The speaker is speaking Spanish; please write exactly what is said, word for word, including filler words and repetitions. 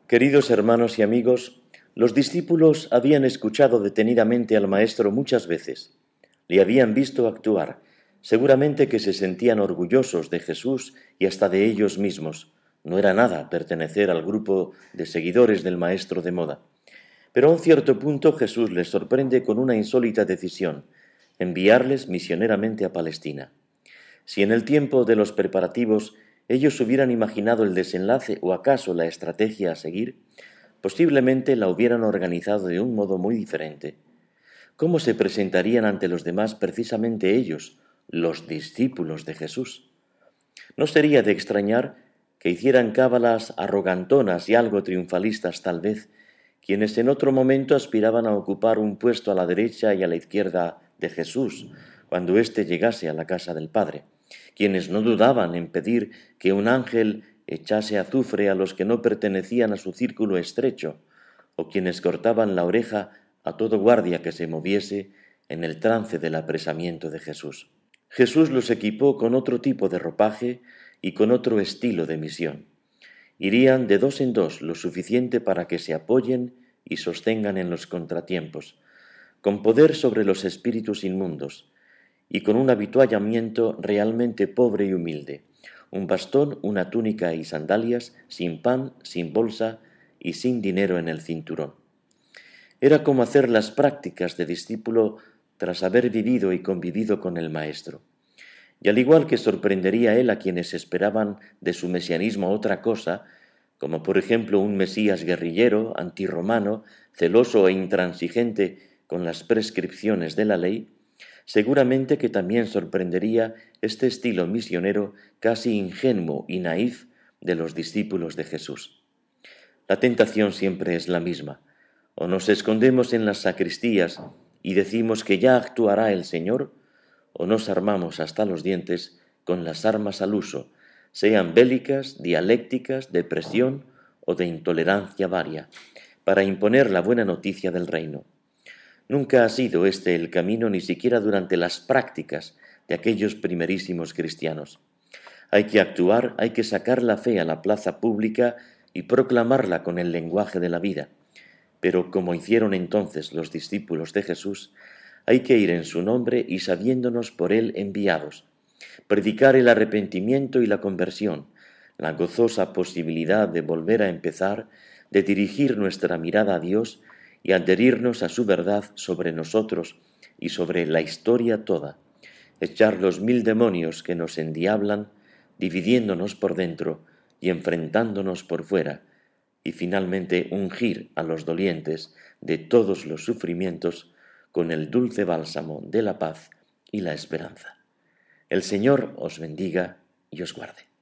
Queridos hermanos y amigos, los discípulos habían escuchado detenidamente al Maestro muchas veces, le habían visto actuar, seguramente que se sentían orgullosos de Jesús y hasta de ellos mismos. No era nada pertenecer al grupo de seguidores del Maestro de moda. Pero a un cierto punto Jesús les sorprende con una insólita decisión, enviarles misioneramente a Palestina. Si en el tiempo de los preparativos ellos hubieran imaginado el desenlace o acaso la estrategia a seguir, posiblemente la hubieran organizado de un modo muy diferente. ¿Cómo se presentarían ante los demás precisamente ellos, los discípulos de Jesús? No sería de extrañar que hicieran cábalas arrogantonas y algo triunfalistas tal vez, quienes en otro momento aspiraban a ocupar un puesto a la derecha y a la izquierda de Jesús, cuando éste llegase a la casa del Padre, quienes no dudaban en pedir que un ángel echase azufre a los que no pertenecían a su círculo estrecho, o quienes cortaban la oreja a todo guardia que se moviese en el trance del apresamiento de Jesús. Jesús los equipó con otro tipo de ropaje y con otro estilo de misión. Irían de dos en dos lo suficiente para que se apoyen y sostengan en los contratiempos, con poder sobre los espíritus inmundos, y con un avituallamiento realmente pobre y humilde, un bastón, una túnica y sandalias, sin pan, sin bolsa y sin dinero en el cinturón. Era como hacer las prácticas de discípulo tras haber vivido y convivido con el Maestro. Y al igual que sorprendería él a quienes esperaban de su mesianismo otra cosa, como por ejemplo un Mesías guerrillero, antirromano, celoso e intransigente con las prescripciones de la ley, seguramente que también sorprendería este estilo misionero casi ingenuo y naif de los discípulos de Jesús. La tentación siempre es la misma. O nos escondemos en las sacristías y decimos que ya actuará el Señor, o nos armamos hasta los dientes con las armas al uso, sean bélicas, dialécticas, de presión o de intolerancia varia, para imponer la buena noticia del reino. Nunca ha sido este el camino ni siquiera durante las prácticas de aquellos primerísimos cristianos. Hay que actuar, hay que sacar la fe a la plaza pública y proclamarla con el lenguaje de la vida. Pero como hicieron entonces los discípulos de Jesús, hay que ir en su nombre y sabiéndonos por él enviados, predicar el arrepentimiento y la conversión, la gozosa posibilidad de volver a empezar, de dirigir nuestra mirada a Dios y adherirnos a su verdad sobre nosotros y sobre la historia toda, echar los mil demonios que nos endiablan, dividiéndonos por dentro y enfrentándonos por fuera, y finalmente ungir a los dolientes de todos los sufrimientos con el dulce bálsamo de la paz y la esperanza. El Señor os bendiga y os guarde.